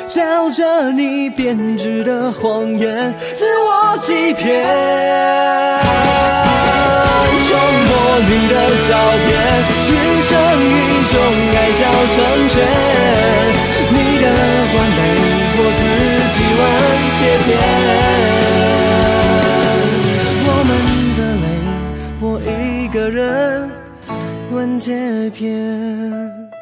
照着你编织的谎言，自我欺骗。用莫名的照片去成一种爱叫成全，你的完美我自己完结篇，我们的泪我一个人完结篇。